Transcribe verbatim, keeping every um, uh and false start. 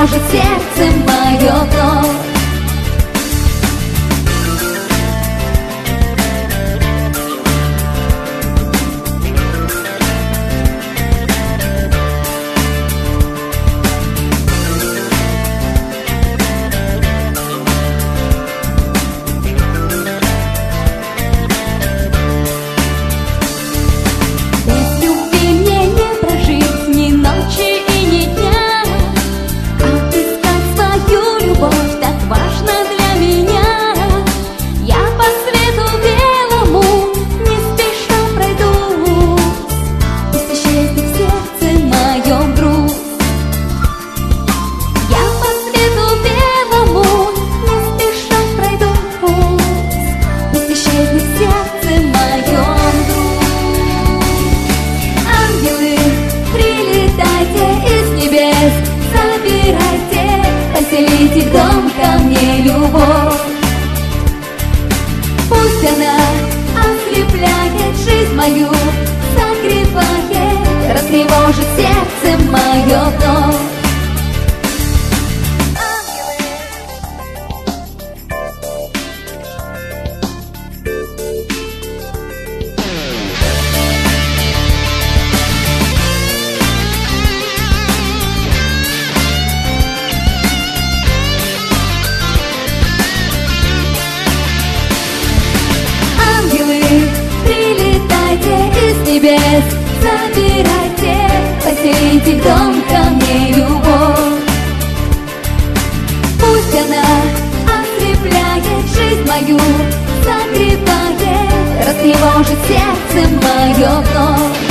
растревожит сердце мое вновь. Поселите в дом ко мне любовь. Пусть она ослепляет жизнь мою, согревает, растревожит сердце мое вновь. Забирайте, поселите в дом ко мне любовь. Пусть она ослепляет жизнь мою, согревает, растревожит сердце мое вновь.